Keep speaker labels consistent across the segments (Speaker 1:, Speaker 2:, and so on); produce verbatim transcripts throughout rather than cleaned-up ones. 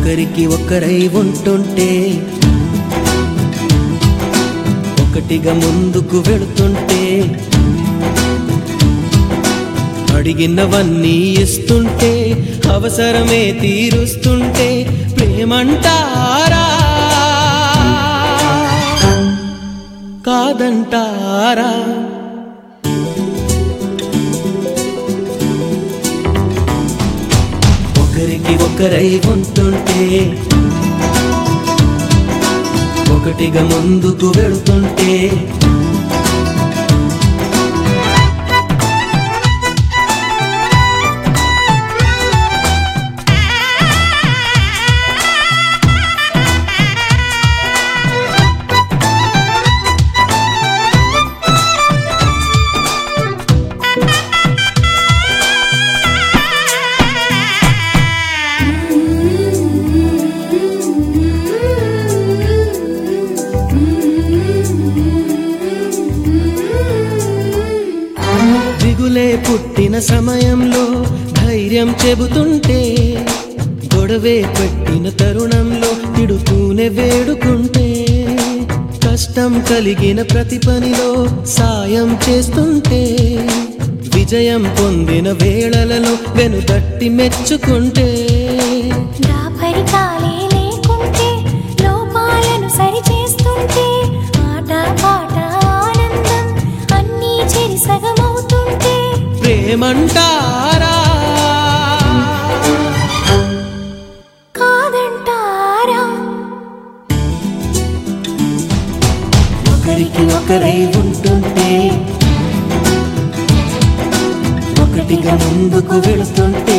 Speaker 1: ఒకరికి ఒకరై ఉంటుంటే ఒకటిగా ముందుకు వెళుతుంటే అడిగినవన్నీ ఇస్తుంటే అవసరమే తీరుస్తుంటే ప్రేమంటారా కాదంటారా? ఒకరికి ఒకరై ఉంటుంటే ఒకటిగా ముందుకు వెళుతుంటే దిగులే పుట్టిన సమయంలో ధైర్యం చెబుతుంటే గొడవే పెట్టిన తరుణంలో తిడుతూనే వేడుకుంటే కష్టం కలిగిన ప్రతి పనిలో సాయం చేస్తుంటే విజయం పొందిన వేళలలో వెనుదట్టి మెచ్చుకుంటే
Speaker 2: దాపరికాలే లేకుంటే లోపాలను సరిచేస్తుంటే ఆట పాట ఆనందం అన్నీ చెరి సగమవుతుంటే
Speaker 1: ప్రేమంటారా
Speaker 2: కాదంటారా?
Speaker 1: ఒకరికి ఒకరై ఉంటుంటే ఒకటిగా ముందుకు వెళుతుంటే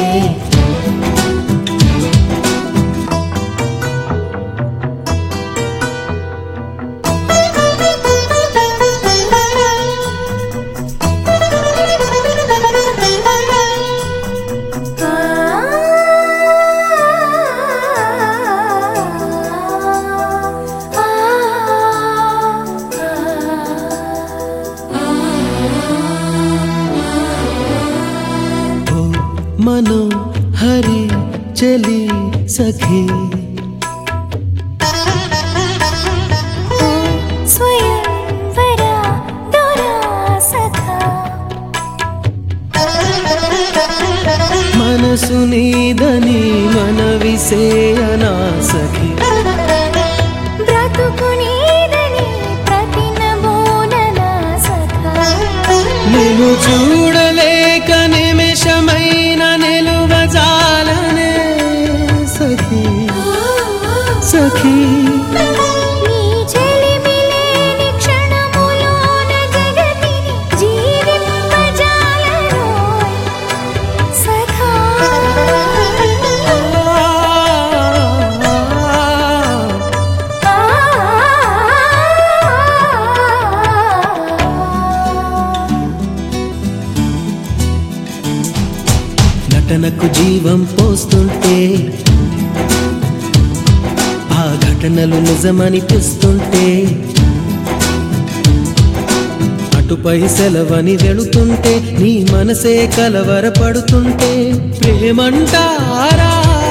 Speaker 1: मनो हरी चली सखी
Speaker 2: स्वयंवरा दोरा सखा
Speaker 1: मनसु नीदनी मनविसेयना सखी
Speaker 2: ब्रतुकु नीदनी प्रतिनबोनना सखा
Speaker 1: निन्नु చూడలేక నిమిషమైన నిలువజాలనే సఖీ సఖీ
Speaker 2: నీ చెలిమిలేని క్షణములోన జగతిని జీవింపజాలనోయ్ సఖా
Speaker 1: నటనకు జీవం పోస్తుంటే ఆ ఘటనలు నిజమనిపిస్తుంటే అటుపై సెలవని వెళుతుంటే నీ మనసే కలవరపడుతుంటే ప్రేమంటారా